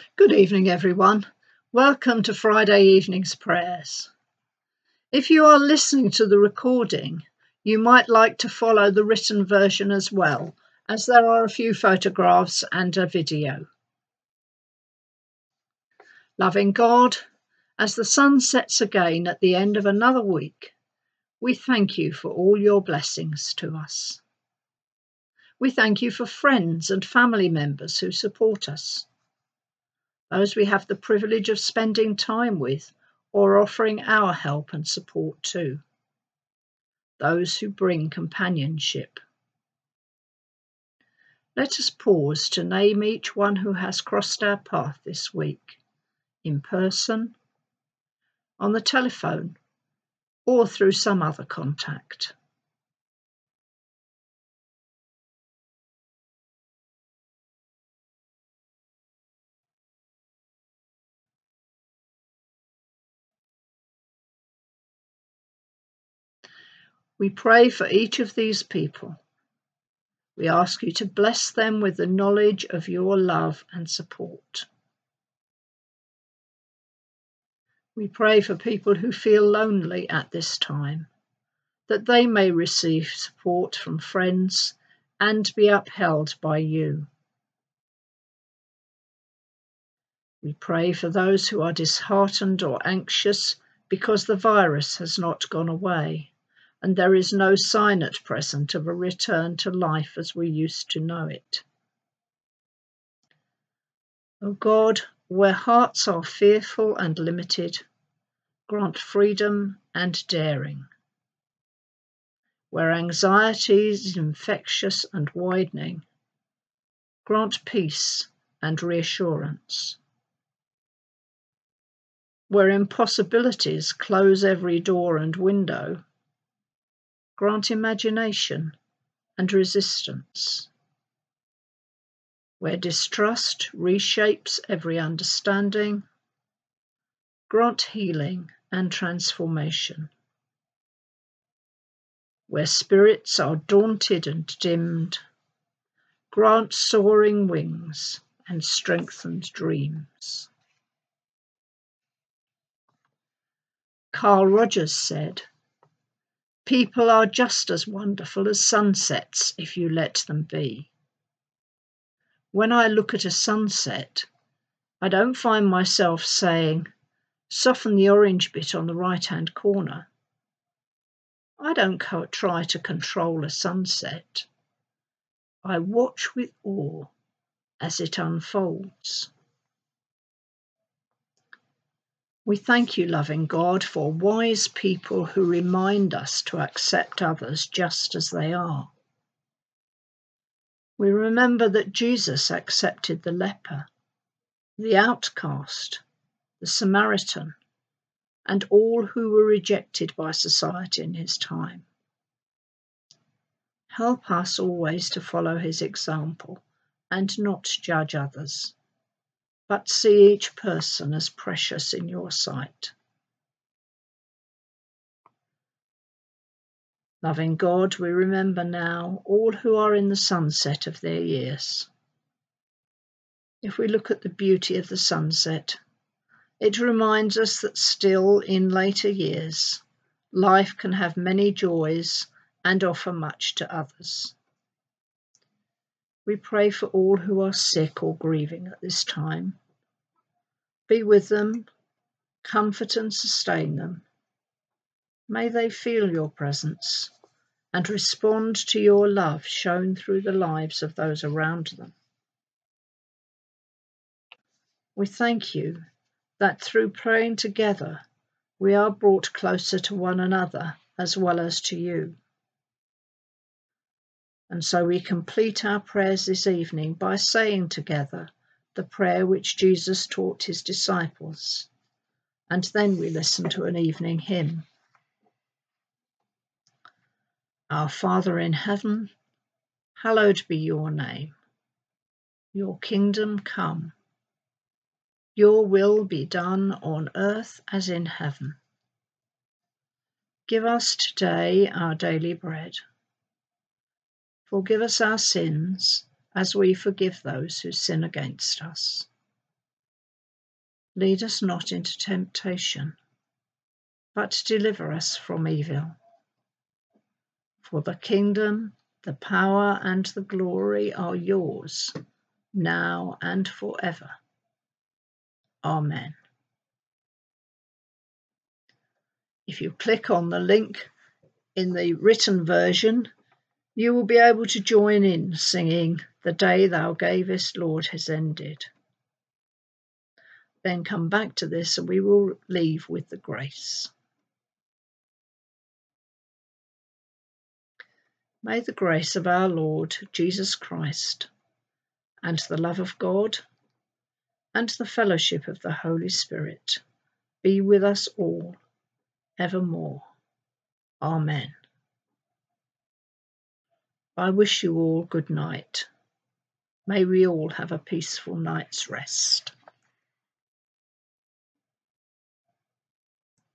Good evening, everyone. Welcome to Friday evening's prayers. If you are listening to the recording, you might like to follow the written version as well, as there are a few photographs and a video. Loving God, as the sun sets again at the end of another week, we thank you for all your blessings to us. We thank you for friends and family members who support us, those we have the privilege of spending time with or offering our help and support to, those who bring companionship. Let us pause to name each one who has crossed our path this week, in person, on the telephone, or through some other contact. We pray for each of these people. We ask you to bless them with the knowledge of your love and support. We pray for people who feel lonely at this time, that they may receive support from friends and be upheld by you. We pray for those who are disheartened or anxious because the virus has not gone away and there is no sign at present of a return to life as we used to know it. O God, where hearts are fearful and limited, grant freedom and daring. Where anxiety is infectious and widening, grant peace and reassurance. Where impossibilities close every door and window, grant imagination and resistance. Where distrust reshapes every understanding, grant healing and transformation. Where spirits are daunted and dimmed, grant soaring wings and strengthened dreams. Carl Rogers said, "People are just as wonderful as sunsets if you let them be." When I look at a sunset, I don't find myself saying, "Soften the orange bit on the right-hand corner." I don't try to control a sunset. I watch with awe as it unfolds. We thank you, loving God, for wise people who remind us to accept others just as they are. We remember that Jesus accepted the leper, the outcast, the Samaritan, and all who were rejected by society in his time. Help us always to follow his example and not judge others, but see each person as precious in your sight. Loving God, we remember now all who are in the sunset of their years. If we look at the beauty of the sunset, it reminds us that still in later years, life can have many joys and offer much to others. We pray for all who are sick or grieving at this time. Be with them, comfort and sustain them. May they feel your presence and respond to your love shown through the lives of those around them. We thank you that through praying together, we are brought closer to one another as well as to you. And so we complete our prayers this evening by saying together the prayer which Jesus taught his disciples, and then we listen to an evening hymn. Our Father in heaven, hallowed be your name. Your kingdom come. Your will be done on earth as in heaven. Give us today our daily bread. Forgive us our sins as we forgive those who sin against us. Lead us not into temptation, but deliver us from evil. For the kingdom, the power, and the glory are yours, now and forever. Amen. If you click on the link in the written version, you will be able to join in singing "The Day Thou Gavest, Lord, has ended." Then come back to this and we will leave with the grace. May the grace of our Lord Jesus Christ, and the love of God, and the fellowship of the Holy Spirit be with us all evermore. Amen. I wish you all good night. May we all have a peaceful night's rest.